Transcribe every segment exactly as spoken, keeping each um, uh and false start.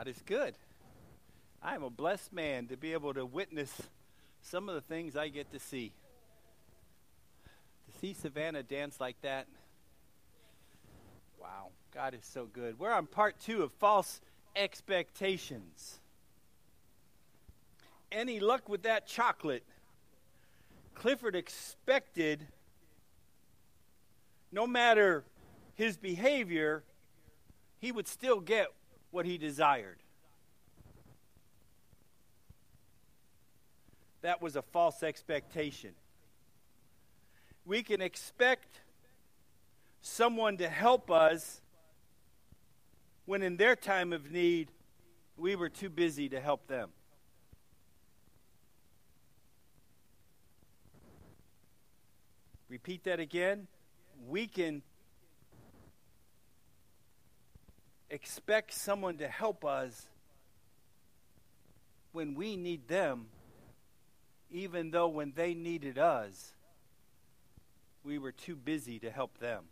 God is good. I am a blessed man to be able to witness some of the things I get to see. To see Savannah dance like that. Wow, God is so good. We're on part two of false expectations. Any luck with that chocolate? Clifford expected, no matter his behavior, he would still get what he desired. That was a false expectation. We can expect someone to help us when in their time of need, we were too busy to help them. Repeat that again. We can expect someone to help us when we need them, even though when they needed us, we were too busy to help them.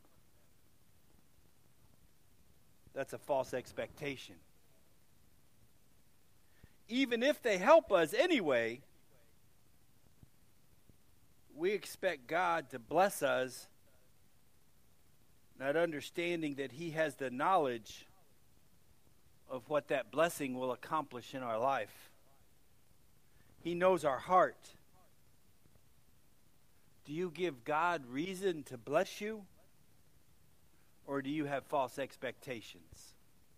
That's a false expectation. Even if they help us anyway, we expect God to bless us, not understanding that He has the knowledge of what that blessing will accomplish in our life. He knows our heart. Do you give God reason to bless you? Or do you have false expectations?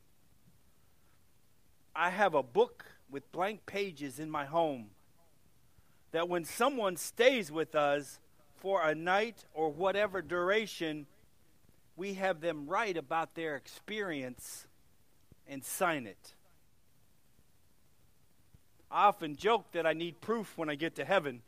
I have a book with blank pages in my home that when someone stays with us for a night or whatever duration, we have them write about their experience and sign it. I often joke that I need proof when I get to heaven.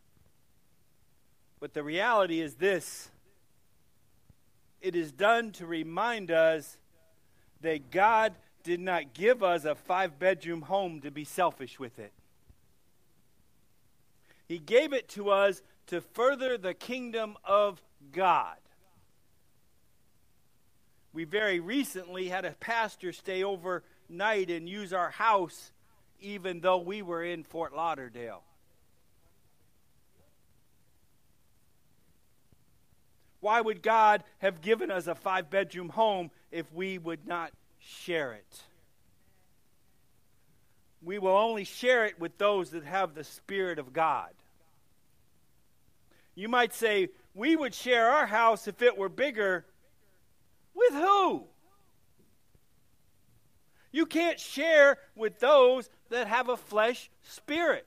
But the reality is this. It is done to remind us that God did not give us a five-bedroom home to be selfish with it. He gave it to us to further the kingdom of God. We very recently had a pastor stay overnight and use our house even though we were in Fort Lauderdale. Why would God have given us a five-bedroom home if we would not share it? We will only share it with those that have the Spirit of God. You might say, we would share our house if it were bigger. With who? You can't share with those that have a flesh spirit.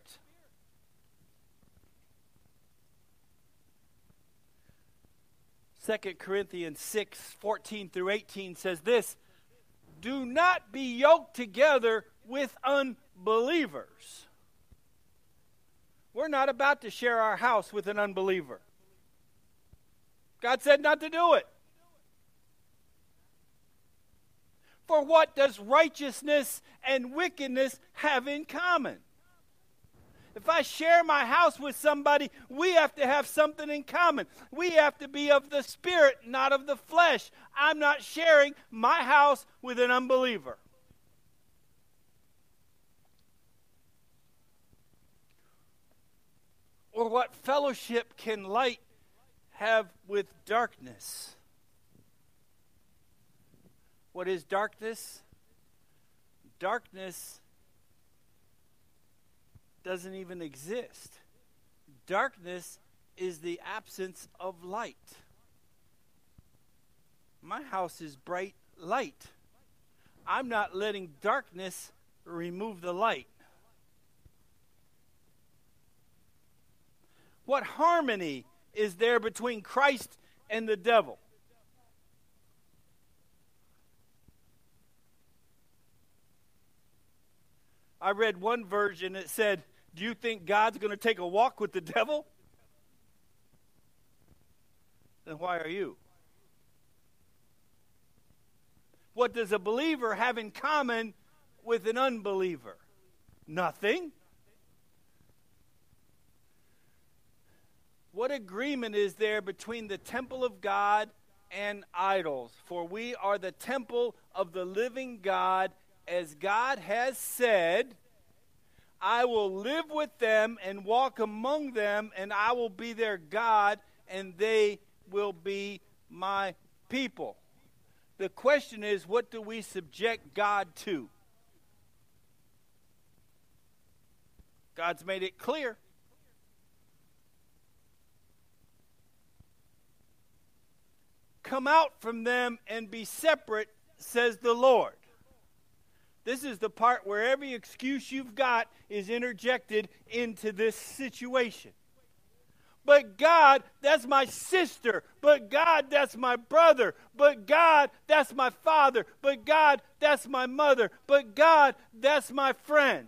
Second Corinthians six, fourteen through eighteen says this, do not be yoked together with unbelievers. We're not about to share our house with an unbeliever. God said not to do it. For what does righteousness and wickedness have in common? If I share my house with somebody, we have to have something in common. We have to be of the Spirit, not of the flesh. I'm not sharing my house with an unbeliever. Or what fellowship can light have with darkness? What is darkness? Darkness doesn't even exist. Darkness is the absence of light. My house is bright light. I'm not letting darkness remove the light. What harmony is there between Christ and the devil? I read one version that said, do you think God's going to take a walk with the devil? Then why are you? What does a believer have in common with an unbeliever? Nothing. What agreement is there between the temple of God and idols? For we are the temple of the living God, as God has said, I will live with them and walk among them, and I will be their God, and they will be my people. The question is, what do we subject God to? God's made it clear. Come out from them and be separate, says the Lord. This is the part where every excuse you've got is interjected into this situation. But God, that's my sister. But God, that's my brother. But God, that's my father. But God, that's my mother. But God, that's my friend.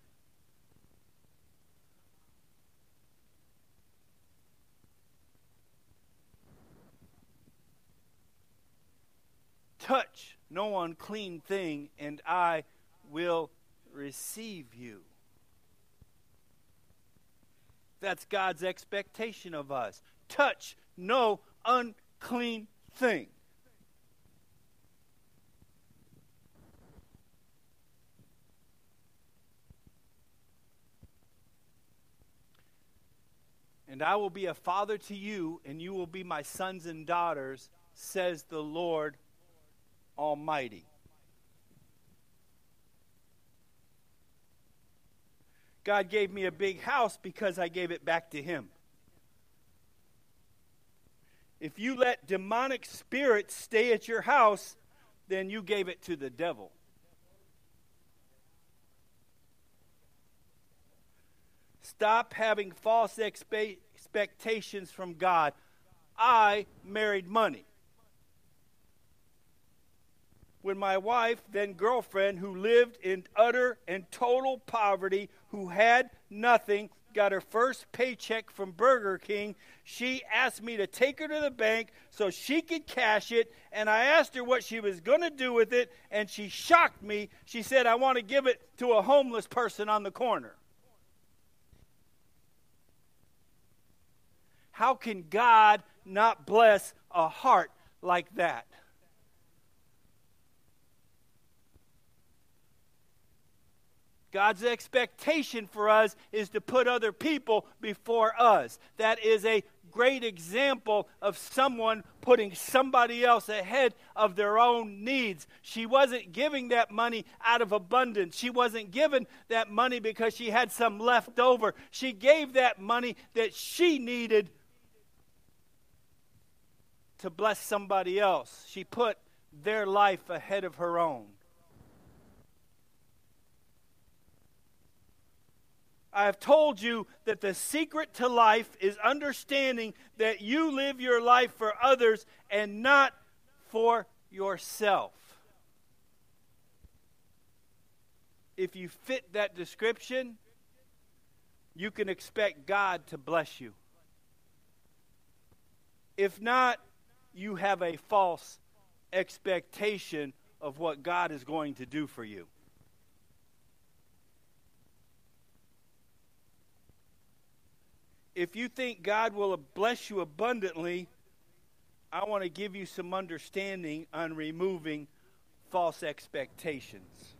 Touch no unclean thing, and I will receive you. That's God's expectation of us. Touch no unclean thing. And I will be a father to you, and you will be my sons and daughters, says the Lord Almighty. God gave me a big house because I gave it back to Him. If you let demonic spirits stay at your house, then you gave it to the devil. Stop having false expe- expectations from God. I married money. When my wife, then girlfriend, who lived in utter and total poverty, who had nothing, got her first paycheck from Burger King, she asked me to take her to the bank so she could cash it, and I asked her what she was going to do with it, and she shocked me. She said, I want to give it to a homeless person on the corner. How can God not bless a heart like that? God's expectation for us is to put other people before us. That is a great example of someone putting somebody else ahead of their own needs. She wasn't giving that money out of abundance. She wasn't giving that money because she had some left over. She gave that money that she needed to bless somebody else. She put their life ahead of her own. I have told you that the secret to life is understanding that you live your life for others and not for yourself. If you fit that description, you can expect God to bless you. If not, you have a false expectation of what God is going to do for you. If you think God will bless you abundantly, I want to give you some understanding on removing false expectations.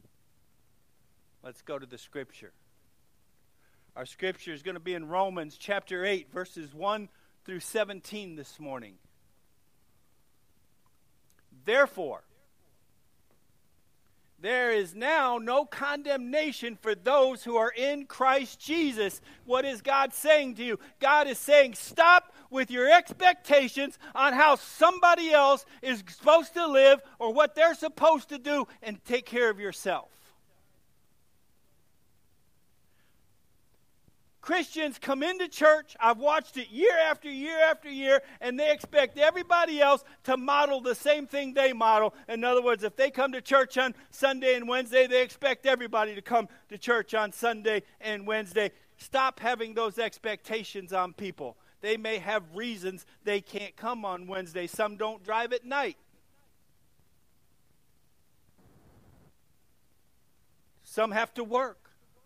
Let's go to the scripture. Our scripture is going to be in Romans chapter eight, verses one through seventeen this morning. Therefore, there is now no condemnation for those who are in Christ Jesus. What is God saying to you? God is saying, stop with your expectations on how somebody else is supposed to live or what they're supposed to do, and take care of yourself. Christians come into church, I've watched it year after year after year, and they expect everybody else to model the same thing they model. In other words, if they come to church on Sunday and Wednesday, they expect everybody to come to church on Sunday and Wednesday. Stop having those expectations on people. They may have reasons they can't come on Wednesday. Some don't drive at night. Some have to work.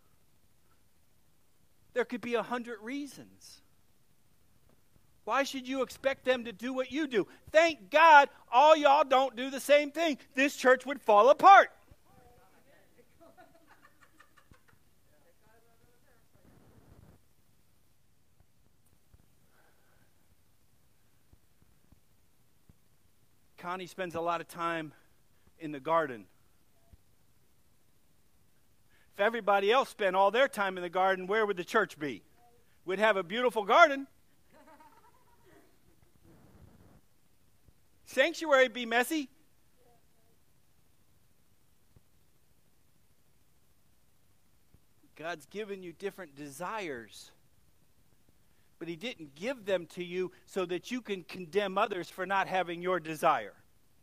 There could be a hundred reasons. Why should you expect them to do what you do? Thank God all y'all don't do the same thing. This church would fall apart. Connie spends a lot of time in the garden. If everybody else spent all their time in the garden, where would the church be? We'd have a beautiful garden. Sanctuary would be messy. God's given you different desires. But he didn't give them to you so that you can condemn others for not having your desire.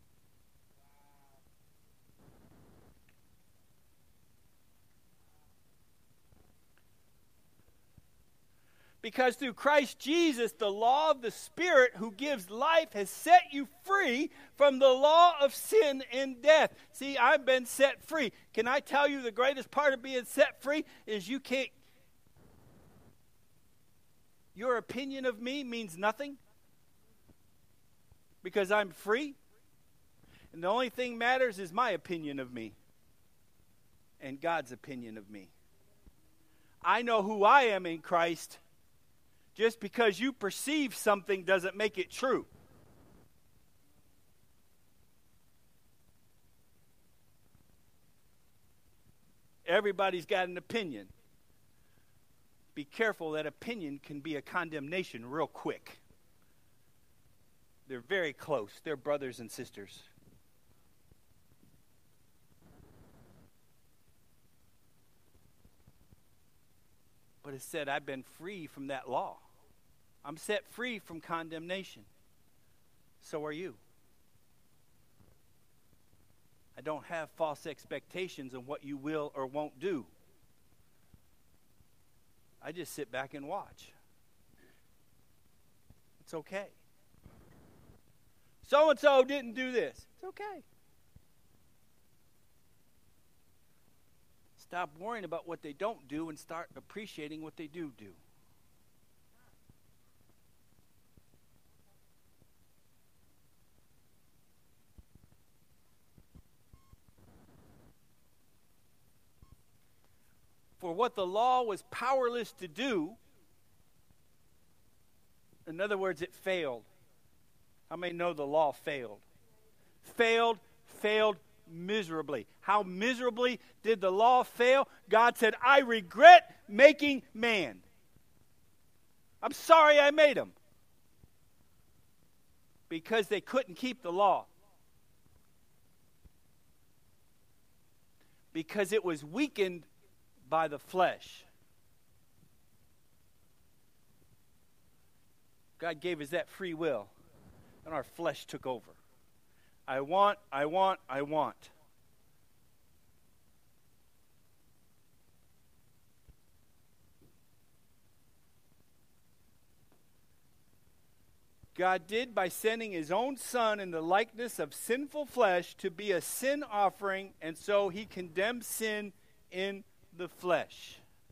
Because through Christ Jesus, the law of the Spirit who gives life has set you free from the law of sin and death. See, I've been set free. Can I tell you the greatest part of being set free is you can't, your opinion of me means nothing because I'm free. And the only thing matters is my opinion of me and God's opinion of me. I know who I am in Christ. Just because you perceive something doesn't make it true. Everybody's got an opinion. Be careful, that opinion can be a condemnation real quick. They're very close. They're brothers and sisters. But it said, I've been free from that law. I'm set free from condemnation. So are you. I don't have false expectations of what you will or won't do. I just sit back and watch. It's okay. So-and-so didn't do this. It's okay. Stop worrying about what they don't do and start appreciating what they do do. For what the law was powerless to do, in other words, it failed. How many know the law failed? Failed, failed miserably. How miserably did the law fail? God said, I regret making man. I'm sorry I made him. Because they couldn't keep the law. Because it was weakened by the flesh. God gave us that free will, and our flesh took over. I want, I want, I want. God did by sending his own Son in the likeness of sinful flesh to be a sin offering, and so he condemned sin in the flesh.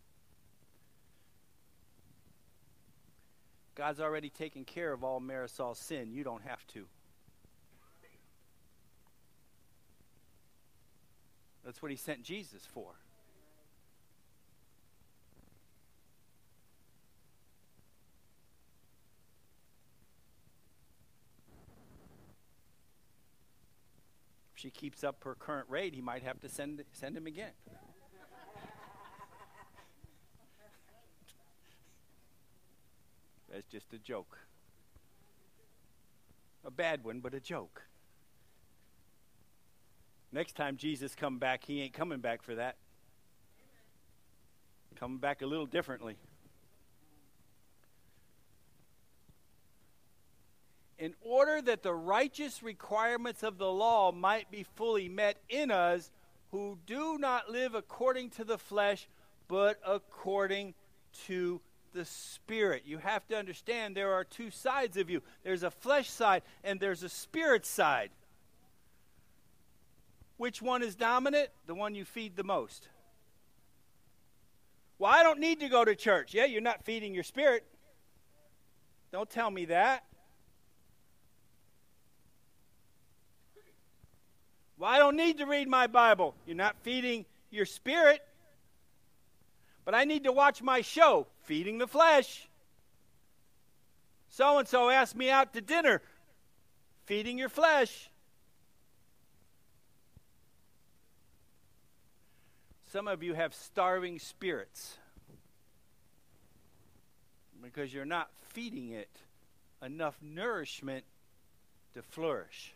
God's already taken care of all Marisol's sin. You don't have to. That's what he sent Jesus for. If she keeps up her current rate, he might have to send send him again. That's just a joke. A bad one, but a joke. Next time Jesus come back, he ain't coming back for that. Coming back a little differently. In order that the righteous requirements of the law might be fully met in us who do not live according to the flesh, but according to the Spirit. You have to understand there are two sides of you. There's a flesh side and there's a spirit side. Which one is dominant? The one you feed the most. Well, I don't need to go to church. Yeah, you're not feeding your spirit. Don't tell me that. Well, I don't need to read my Bible. You're not feeding your spirit. But I need to watch my show, feeding the flesh. So-and-so asked me out to dinner, feeding your flesh. Some of you have starving spirits because you're not feeding it enough nourishment to flourish.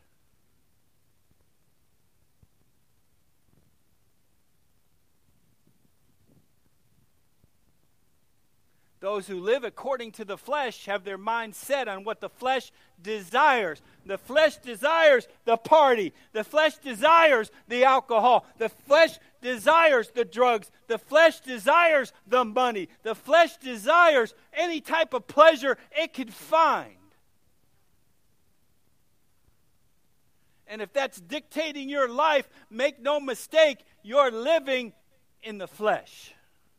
Those who live according to the flesh have their mind set on what the flesh desires. The flesh desires the party. The flesh desires the alcohol. The flesh desires the drugs. The flesh desires the money. The flesh desires any type of pleasure it can find. And if that's dictating your life, make no mistake, you're living in the flesh.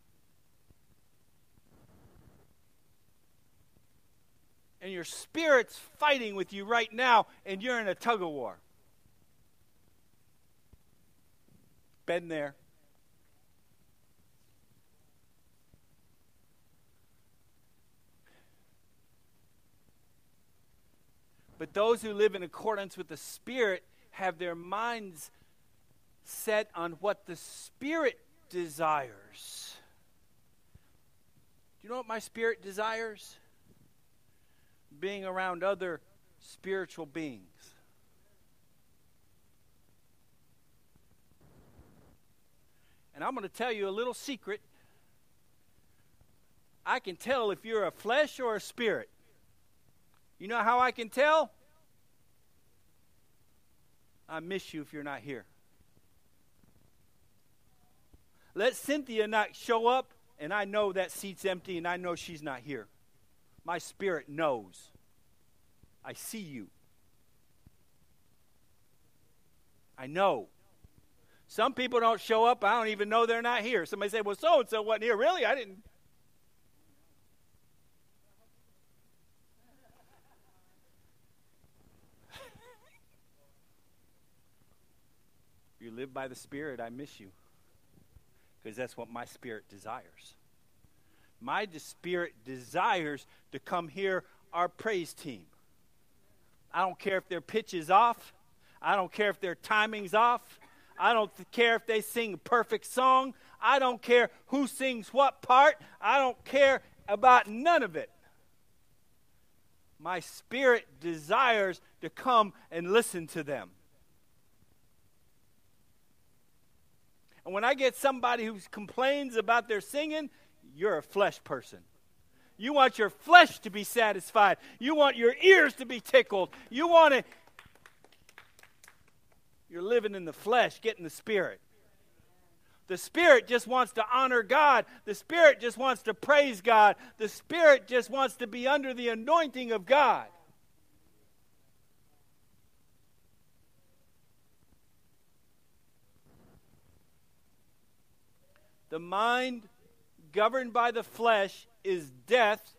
And your spirit's fighting with you right now, and you're in a tug of war. Been there. But those who live in accordance with the Spirit have their minds set on what the Spirit desires. Do you know what my spirit desires? Being around other spiritual beings. And I'm going to tell you a little secret. I can tell if you're a flesh or a spirit. You know how I can tell? I miss you if you're not here. Let Cynthia not show up, and I know that seat's empty, and I know she's not here. My spirit knows. I see you. I know. Some people don't show up. I don't even know they're not here. Somebody say, well, so-and-so wasn't here. Really? I didn't. If you live by the Spirit, I miss you. Because that's what my spirit desires. My spirit desires to come hear our praise team. I don't care if their pitch is off. I don't care if their timing's off. I don't care if they sing a perfect song. I don't care who sings what part. I don't care about none of it. My spirit desires to come and listen to them. And when I get somebody who complains about their singing, you're a flesh person. You want your flesh to be satisfied. You want your ears to be tickled. You want to... You're living in the flesh, getting the Spirit. The Spirit just wants to honor God. The Spirit just wants to praise God. The Spirit just wants to be under the anointing of God. The mind governed by the flesh is death.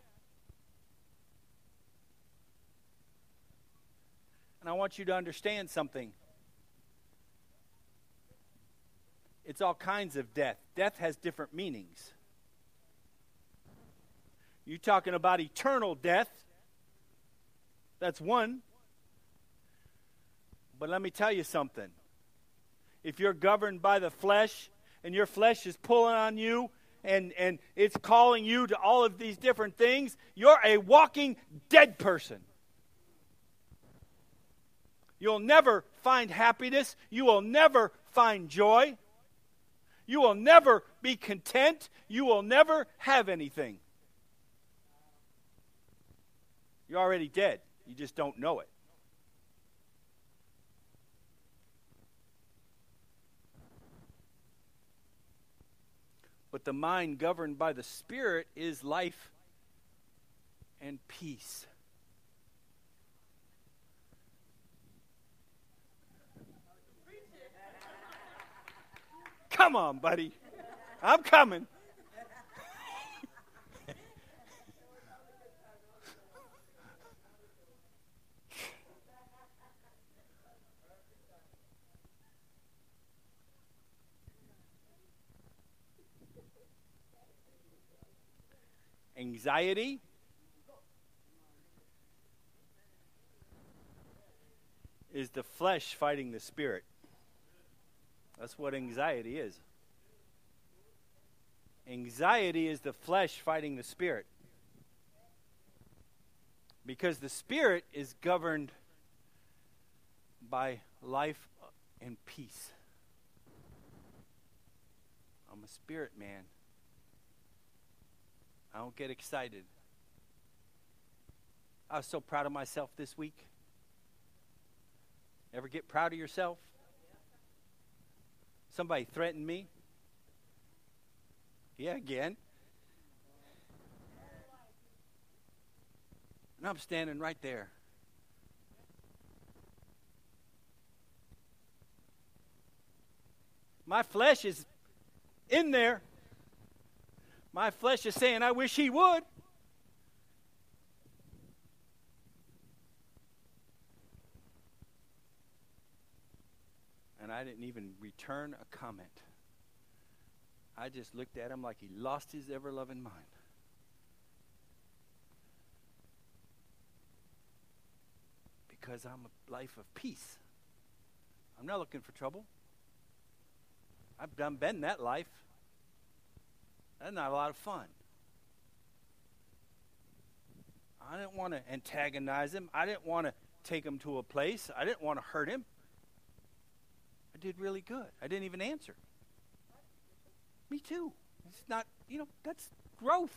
And I want you to understand something. It's all kinds of death. Death has different meanings. You're talking about eternal death. That's one. But let me tell you something. If you're governed by the flesh, and your flesh is pulling on you, and, and it's calling you to all of these different things, you're a walking dead person. You'll never find happiness. You will never find joy. You will never be content. You will never have anything. You're already dead. You just don't know it. But the mind governed by the Spirit is life and peace. Come on, buddy. I'm coming. Anxiety is the flesh fighting the Spirit. That's what anxiety is. Anxiety is the flesh fighting the spirit. Because the spirit is governed by life and peace. I'm a spirit man. I don't get excited. I was so proud of myself this week. Ever get proud of yourself? Somebody threatened me. Yeah, again. And I'm standing right there. My flesh is in there. My flesh is saying, I wish he would. And I didn't even return a comment. I just looked at him like he lost his ever-loving mind. Because I'm a life of peace. I'm not looking for trouble. I've done been that life. That's not a lot of fun. I didn't want to antagonize him. I didn't want to take him to a place. I didn't want to hurt him. I did really good. I didn't even answer. Me too. It's not, you know, that's growth.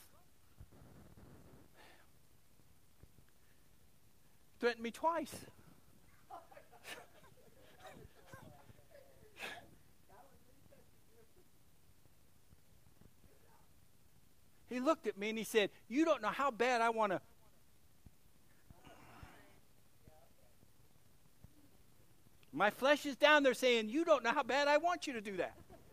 Threatened me twice. He looked at me and he said, you don't know how bad I want to. My flesh is down there saying, you don't know how bad I want you to do that.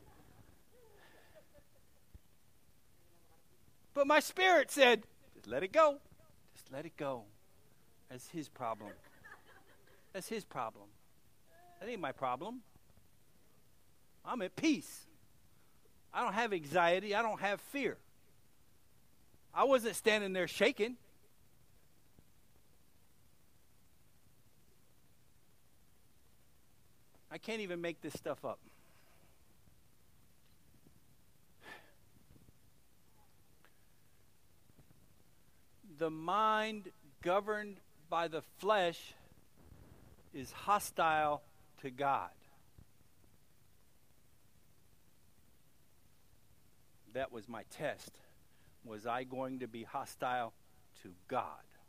But my spirit said, just let it go. Just let it go. That's his problem. That's his problem. That ain't my problem. I'm at peace. I don't have anxiety. I don't have fear. I wasn't standing there shaking. I can't even make this stuff up. The mind governed by the flesh is hostile to God. That was my test. Was I going to be hostile to God?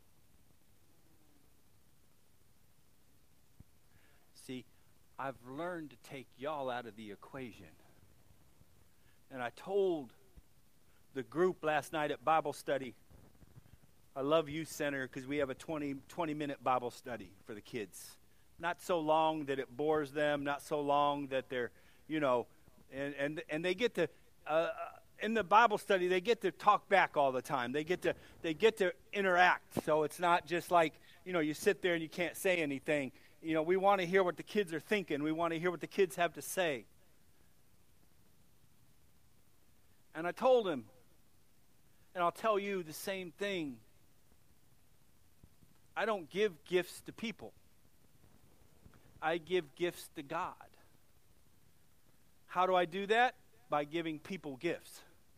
See, I've learned to take y'all out of the equation. And I told the group last night at Bible study, I love Youth Center because we have a twenty, twenty minute Bible study for the kids. Not so long that it bores them, not so long that they're, you know, and, and, and they get to, uh, in the Bible study, they get to talk back all the time. They get to they get to interact. So it's not just like, you know, you sit there and you can't say anything. You know, we want to hear what the kids are thinking. We want to hear what the kids have to say. And I told him, and I'll tell you the same thing. I don't give gifts to people. I give gifts to God. How do I do that? By giving people gifts.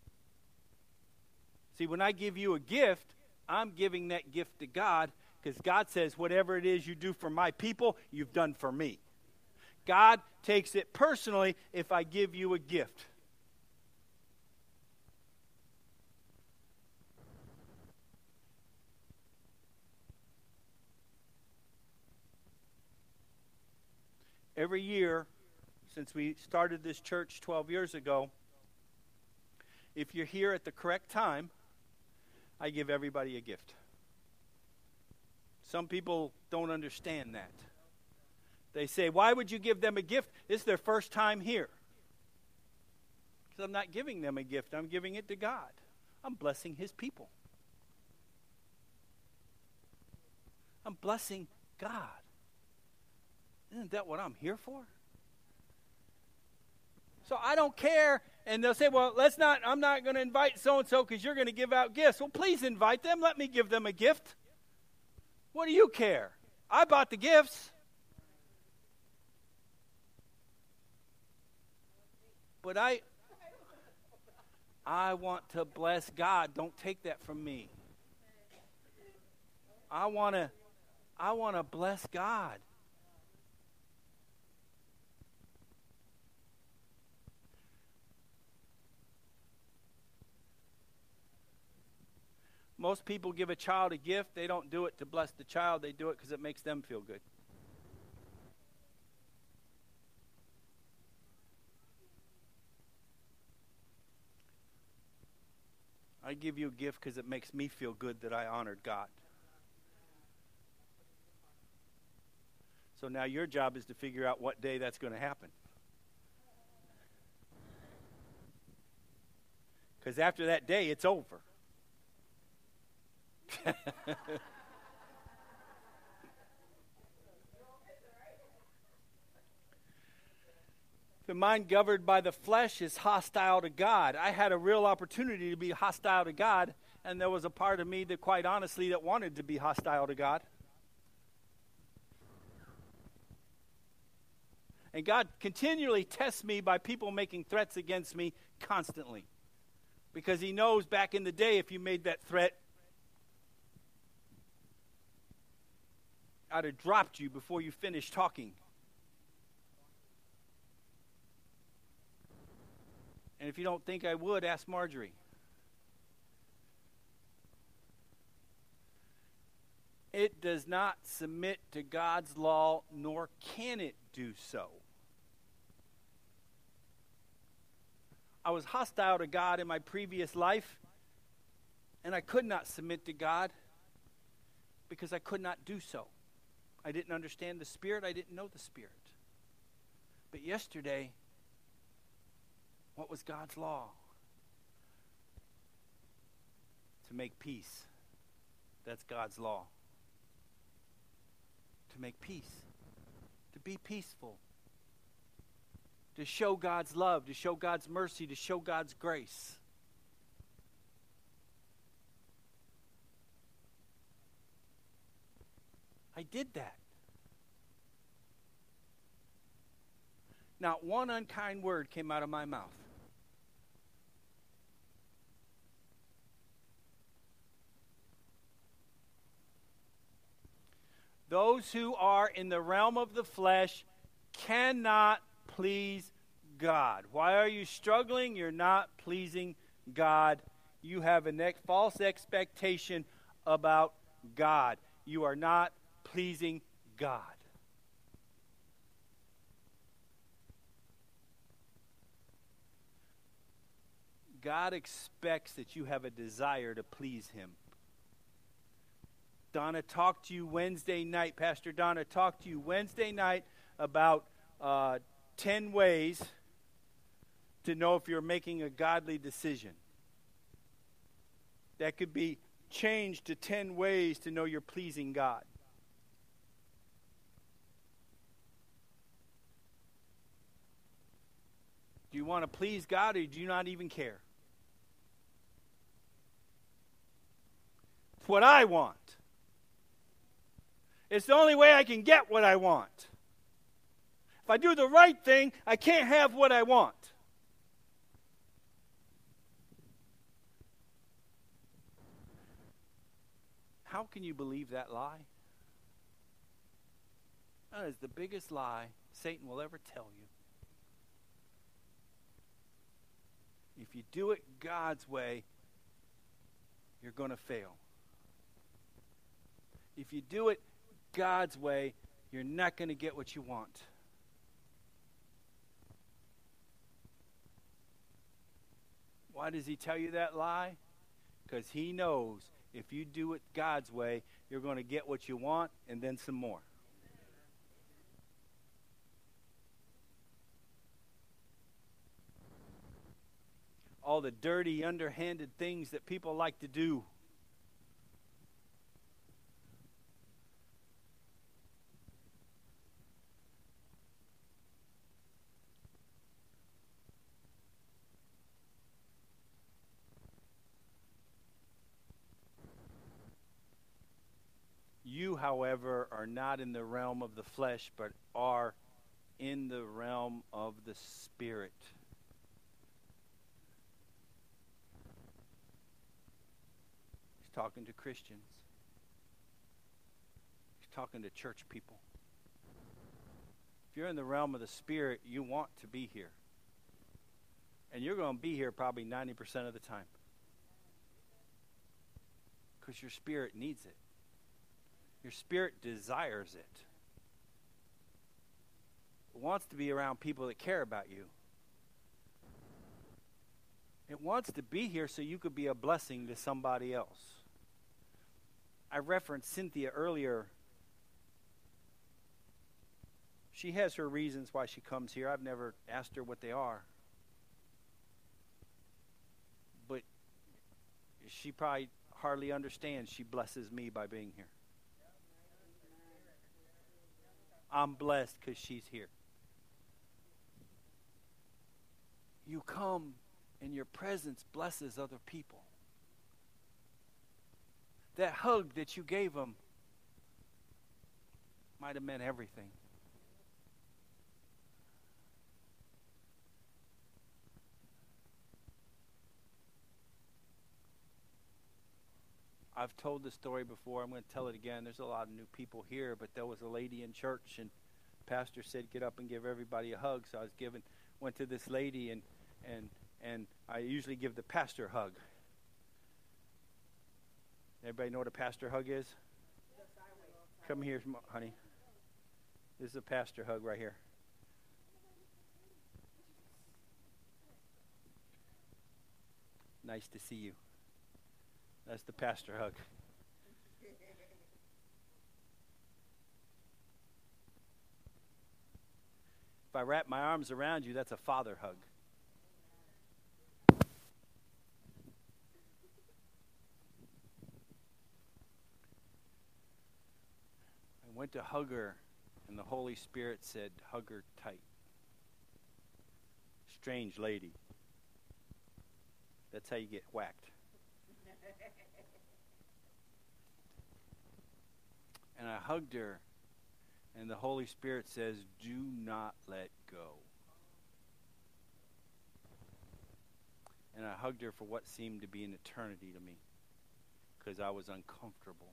See, when I give you a gift, I'm giving that gift to God because God says, whatever it is you do for my people, you've done for me. God takes it personally if I give you a gift. Every year, since we started this church twelve years ago, if you're here at the correct time, I give everybody a gift. Some people don't understand that. They say, why would you give them a gift? It's their first time here. Because I'm not giving them a gift. I'm giving it to God. I'm blessing his people. I'm blessing God. Isn't that what I'm here for? So I don't care. And they'll say, well, let's not, I'm not going to invite so-and-so because you're going to give out gifts. Well, please invite them. Let me give them a gift. What do you care? I bought the gifts. But I, I want to bless God. Don't take that from me. I want to I want to bless God. Most people give a child a gift. They don't do it to bless the child. They do it because it makes them feel good. I give you a gift because it makes me feel good that I honored God. So now your job is to figure out what day that's going to happen. Because after that day, it's over. The mind governed by the flesh is hostile to God. I had a real opportunity to be hostile to God, and there was a part of me that, quite honestly, that wanted to be hostile to God. And God continually tests me by people making threats against me constantly. Because he knows back in the day, if you made that threat, I'd have dropped you before you finished talking. And if you don't think I would, ask Marjorie. It does not submit to God's law, nor can it do so. I was hostile to God in my previous life, and I could not submit to God because I could not do so. I didn't understand the Spirit. I didn't know the Spirit. But yesterday, what was God's law? To make peace. That's God's law. To make peace. To be peaceful. To show God's love. To show God's mercy. To show God's grace. I did that. Not one unkind word came out of my mouth. Those who are in the realm of the flesh cannot please God. Why are you struggling? You're not pleasing God. You have a ne- false expectation about God. You are not pleasing God. God expects that you have a desire to please him. Donna talked to you Wednesday night. Pastor Donna talked to you Wednesday night about uh, ten ways to know if you're making a godly decision. That could be changed to ten ways to know you're pleasing God. Do you want to please God, or do you not even care? It's what I want. It's the only way I can get what I want. If I do the right thing, I can't have what I want. How can you believe that lie? That is the biggest lie Satan will ever tell you. If you do it God's way, you're going to fail. If you do it God's way, you're not going to get what you want. Why does he tell you that lie? Because he knows if you do it God's way, you're going to get what you want and then some more. All the dirty, underhanded things that people like to do. You, however, are not in the realm of the flesh, but are in the realm of the Spirit. talking to Christians. He's talking to church people. If you're in the realm of the Spirit, you want to be here. And you're going to be here probably ninety percent of the time. Because your spirit needs it. Your spirit desires it. It wants to be around people that care about you. It wants to be here so you could be a blessing to somebody else. I referenced Cynthia earlier. She has her reasons why she comes here. I've never asked her what they are. But she probably hardly understands she blesses me by being here. I'm blessed because she's here. You come and your presence blesses other people. That hug that you gave them might have meant everything. I've told this story before. I'm going to tell it again. There's a lot of new people here, but there was a lady in church, and pastor said, get up and give everybody a hug. So I was given, went to this lady, and and and I usually give the pastor hug. Everybody know what a pastor hug is? Come here, honey. This is a pastor hug right here. Nice to see you. That's the pastor hug. If I wrap my arms around you, that's a father hug. I went to hug her, and the Holy Spirit said, hug her tight. Strange lady. That's how you get whacked. And I hugged her, and the Holy Spirit says, do not let go. And I hugged her for what seemed to be an eternity to me, because I was uncomfortable.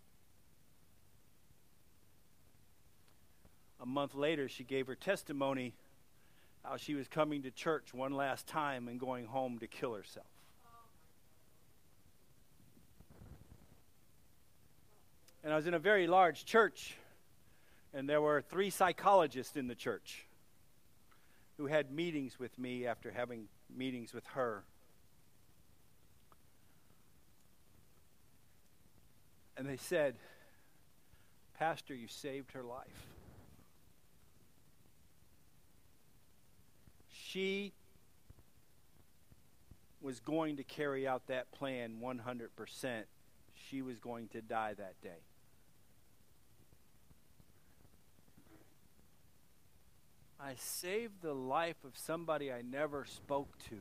A month later, she gave her testimony how she was coming to church one last time and going home to kill herself. And I was in a very large church, and there were three psychologists in the church who had meetings with me after having meetings with her. And they said, Pastor, you saved her life. She was going to carry out that plan one hundred percent. She was going to die that day. I saved the life of somebody I never spoke to.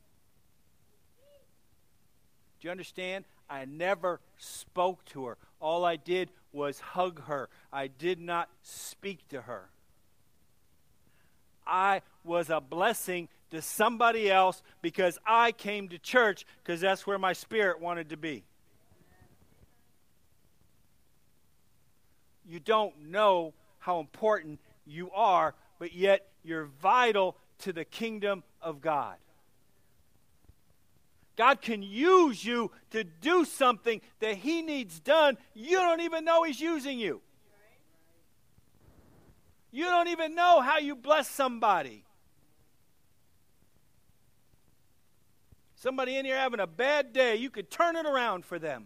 Do you understand? I never spoke to her. All I did was hug her. I did not speak to her. I was a blessing to somebody else because I came to church because that's where my spirit wanted to be. You don't know how important you are, but yet you're vital to the kingdom of God. God can use you to do something that He needs done. You don't even know He's using you. You don't even know how you bless somebody. Somebody in here having a bad day, you could turn it around for them.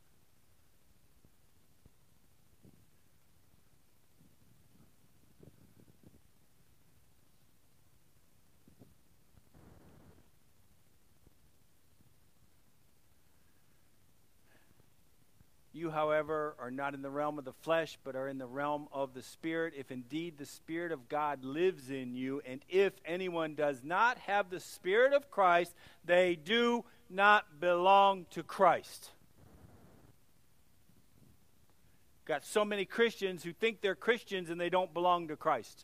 You, however, are not in the realm of the flesh, but are in the realm of the Spirit, if indeed the Spirit of God lives in you. And if anyone does not have the Spirit of Christ, they do not belong to Christ. Got so many Christians who think they're Christians and they don't belong to Christ.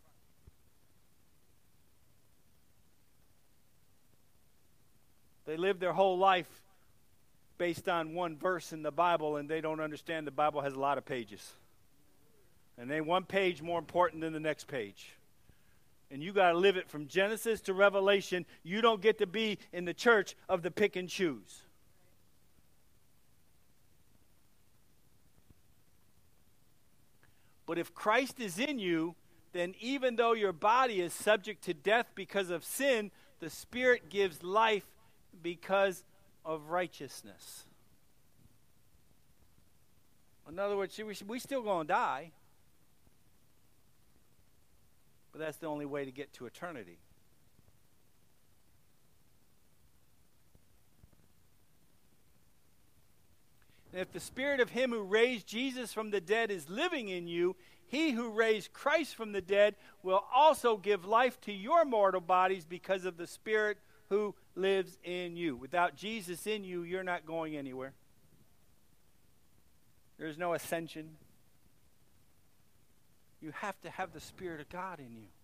They live their whole life based on one verse in the Bible, and they don't understand the Bible has a lot of pages. And then one page more important than the next page. And you got to live it from Genesis to Revelation. You don't get to be in the church of the pick and choose. But if Christ is in you, then even though your body is subject to death because of sin, the Spirit gives life because of righteousness. In other words, we, we still going to die. But that's the only way to get to eternity. And if the Spirit of Him who raised Jesus from the dead is living in you, He who raised Christ from the dead will also give life to your mortal bodies because of the Spirit who lives in you. Without Jesus in you, you're not going anywhere. There's no ascension. You have to have the Spirit of God in you.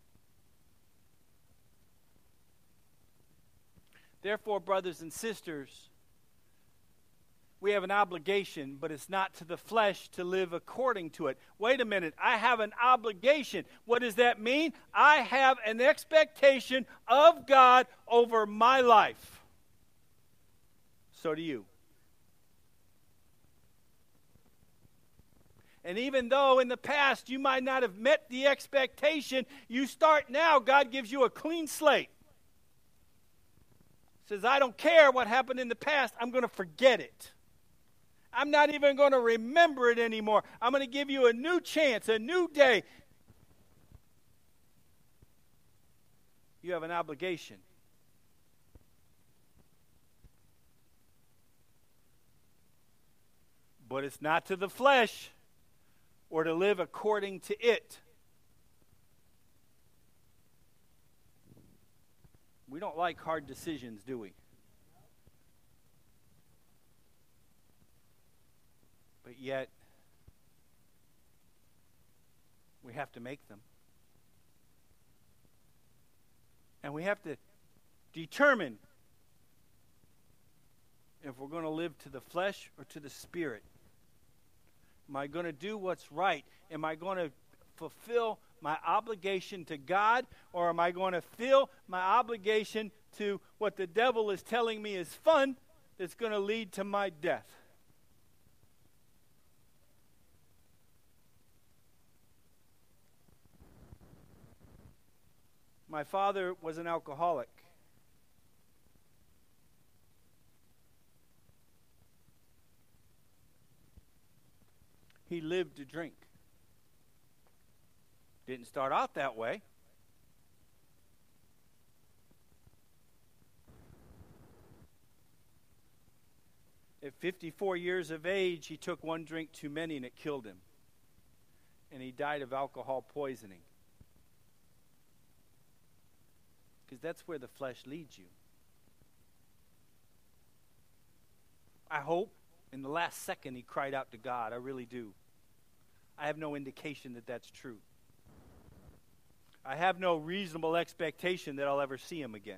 Therefore, brothers and sisters, we have an obligation, but it's not to the flesh to live according to it. Wait a minute, I have an obligation. What does that mean? I have an expectation of God over my life. So do you. And even though in the past you might not have met the expectation, you start now, God gives you a clean slate. Says, I don't care what happened in the past, I'm going to forget it. I'm not even going to remember it anymore. I'm going to give you a new chance, a new day. You have an obligation. But it's not to the flesh or to live according to it. We don't like hard decisions, do we? But yet, we have to make them. And we have to determine if we're going to live to the flesh or to the Spirit. Am I going to do what's right? Am I going to fulfill my obligation to God, or am I going to fill my obligation to what the devil is telling me is fun that's going to lead to my death? My father was an alcoholic. He lived to drink. Didn't start out that way. At fifty-four years of age, he took one drink too many and it killed him. And he died of alcohol poisoning. Because that's where the flesh leads you. I hope in the last second he cried out to God. I really do. I have no indication that that's true. I have no reasonable expectation that I'll ever see him again.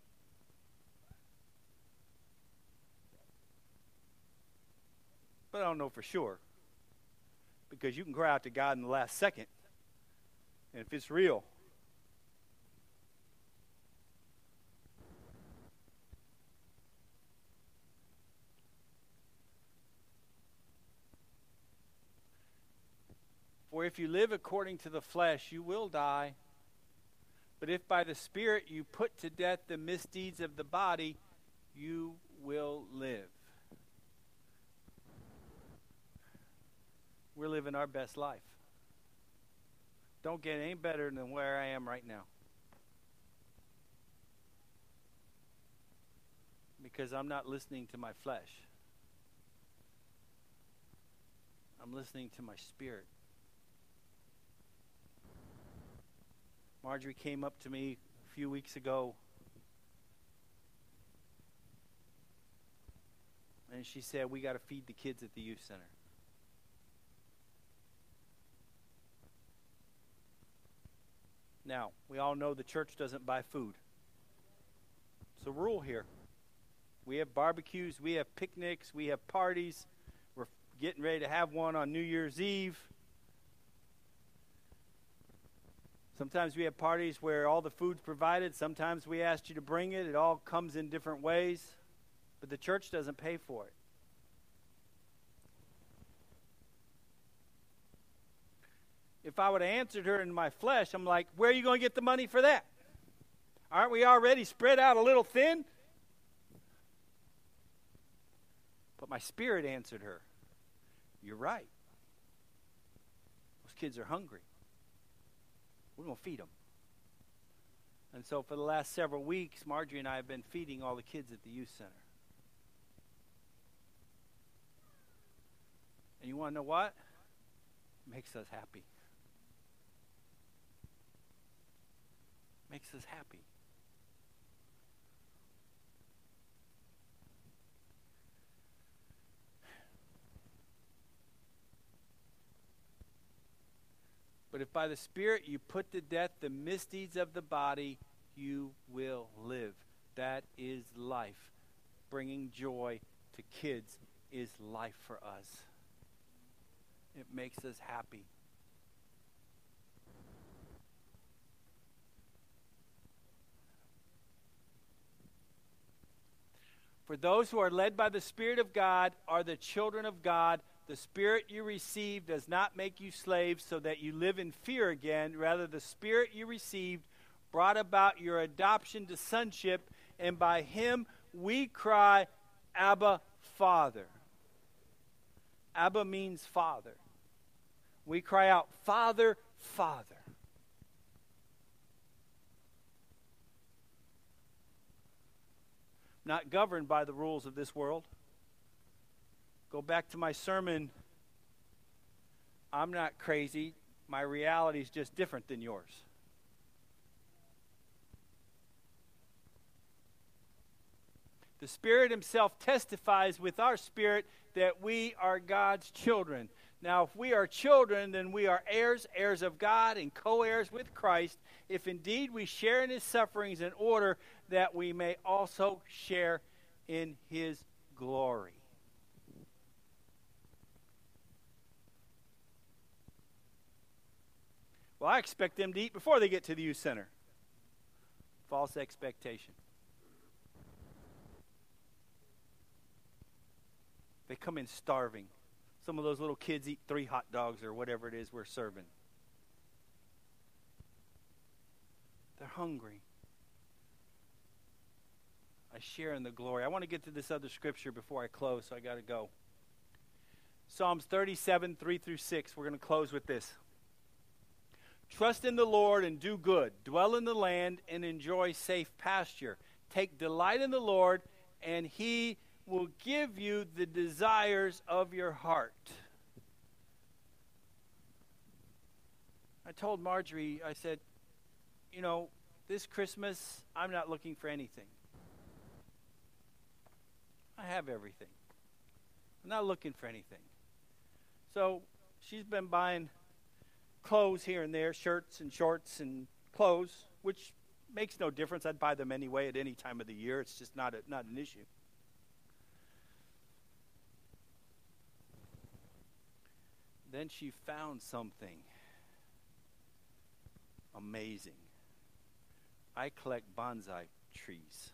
But I don't know for sure. Because you can cry out to God in the last second. And if it's real, for if you live according to the flesh, you will die. But if by the Spirit you put to death the misdeeds of the body, you will live. We're living our best life. Don't get any better than where I am right now. Because I'm not listening to my flesh. I'm listening to my spirit. Marjorie came up to me a few weeks ago and she said, we got to feed the kids at the youth center. Now, we all know the church doesn't buy food. It's a rule here. We have barbecues. We have picnics. We have parties. We're getting ready to have one on New Year's Eve. Sometimes we have parties where all the food's provided. Sometimes we ask you to bring it. It all comes in different ways. But the church doesn't pay for it. If I would have answered her in my flesh, I'm like, where are you going to get the money for that? Aren't we already spread out a little thin? But my spirit answered her, you're right. Those kids are hungry. We're going to feed them. And so for the last several weeks, Marjorie and I have been feeding all the kids at the youth center. And you want to know what? It makes us happy. Makes us happy. But if by the Spirit you put to death the misdeeds of the body, you will live. That is life. Bringing joy to kids is life for us. It makes us happy. For those who are led by the Spirit of God are the children of God. The Spirit you receive does not make you slaves so that you live in fear again. Rather, the Spirit you received brought about your adoption to sonship, and by Him we cry, Abba, Father. Abba means Father. We cry out, Father, Father. Not governed by the rules of this world. Go back to my sermon. I'm not crazy. My reality is just different than yours. The Spirit Himself testifies with our spirit that we are God's children. Now, if we are children, then we are heirs, heirs of God, and co-heirs with Christ, if indeed we share in His sufferings in order that we may also share in His glory. Well, I expect them to eat before they get to the youth center. False expectation. They come in starving. Some of those little kids eat three hot dogs or whatever it is we're serving. They're hungry. I share in the glory. I want to get to this other scripture before I close, so I got to go. Psalms thirty-seven, three through six. We're going to close with this. Trust in the Lord and do good. Dwell in the land and enjoy safe pasture. Take delight in the Lord, and He will give you the desires of your heart. I told Marjorie, I said, you know, this Christmas, I'm not looking for anything. I have everything. I'm not looking for anything. So she's been buying clothes here and there, shirts and shorts and clothes, which makes no difference. I'd buy them anyway at any time of the year. It's just not a, not an issue. Then she found something amazing. I collect bonsai trees.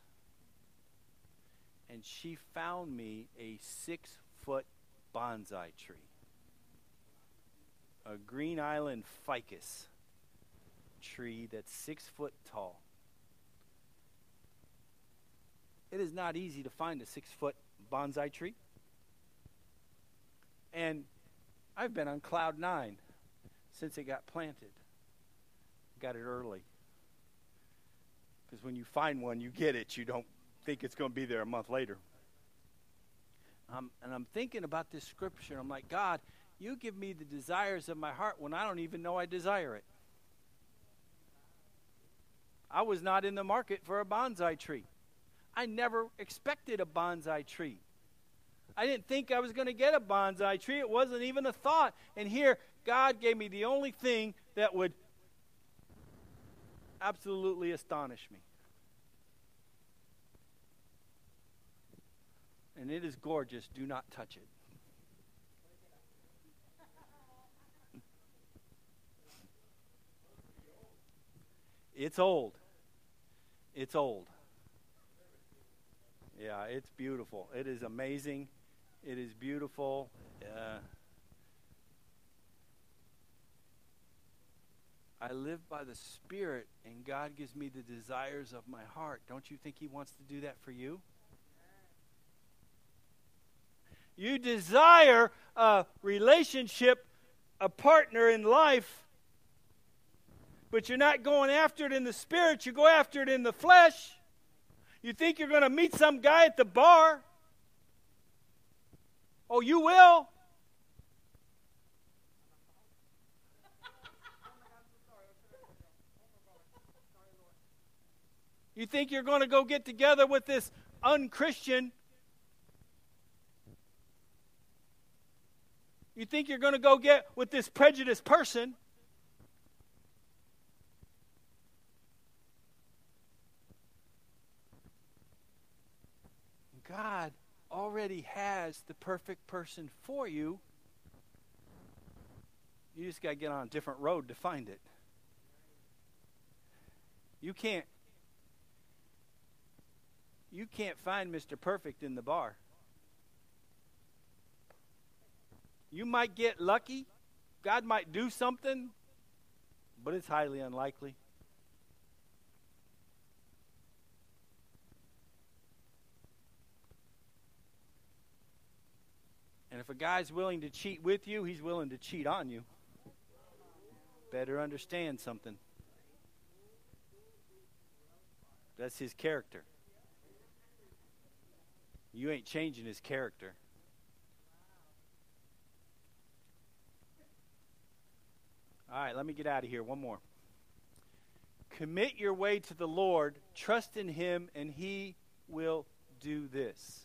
And she found me a six-foot bonsai tree. A Green Island ficus tree that's six foot tall. It is not easy to find a six-foot bonsai tree. And I've been on cloud nine since it got planted. Got it early. Because when you find one, you get it. You don't think it's going to be there a month later. Um, and I'm thinking about this scripture. I'm like, God, you give me the desires of my heart when I don't even know I desire it. I was not in the market for a bonsai tree. I never expected a bonsai tree. I didn't think I was going to get a bonsai tree. It wasn't even a thought. And here, God gave me the only thing that would absolutely astonish me. and it is gorgeous. Do not touch it. It's old. It's old. Yeah, it's beautiful. It is amazing. It is beautiful. Uh, I live by the Spirit, and God gives me the desires of my heart. Don't you think He wants to do that for you? You desire a relationship, a partner in life, but you're not going after it in the Spirit. You go after it in the flesh. You think you're going to meet some guy at the bar. Oh, you will. You think you're going to go get together with this unchristian. You think you're going to go get with this prejudiced person. God already has the perfect person for you. You just got to get on a different road to find it. You can't You can't find Mister Perfect in the bar. You might get lucky. God might do something, but it's highly unlikely. And if a guy's willing to cheat with you, he's willing to cheat on you. Better understand something. That's his character. You ain't changing his character. All right, let me get out of here. One more. Commit your way to the Lord. Trust in Him, and He will do this.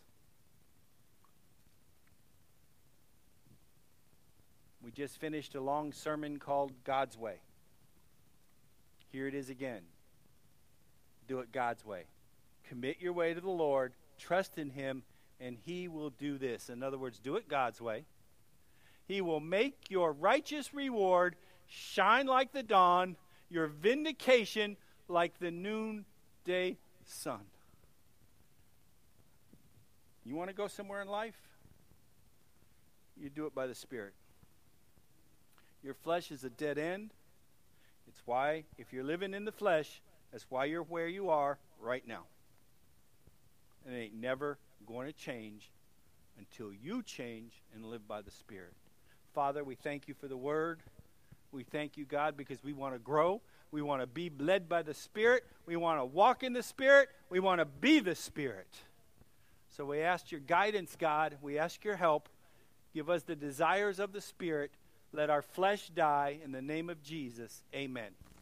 We just finished a long sermon called God's Way. Here it is again. Do it God's way. Commit your way to the Lord. Trust in Him, and He will do this. In other words, do it God's way. He will make your righteous reward shine like the dawn, your vindication like the noonday sun. You want to go somewhere in life? You do it by the Spirit. Your flesh is a dead end. It's why, if you're living in the flesh, that's why you're where you are right now. And it ain't never going to change until you change and live by the Spirit. Father, we thank you for the word. We thank you, God, because we want to grow. We want to be led by the Spirit. We want to walk in the Spirit. We want to be the Spirit. So we ask your guidance, God. We ask your help. Give us the desires of the Spirit. Let our flesh die. In the name of Jesus, amen.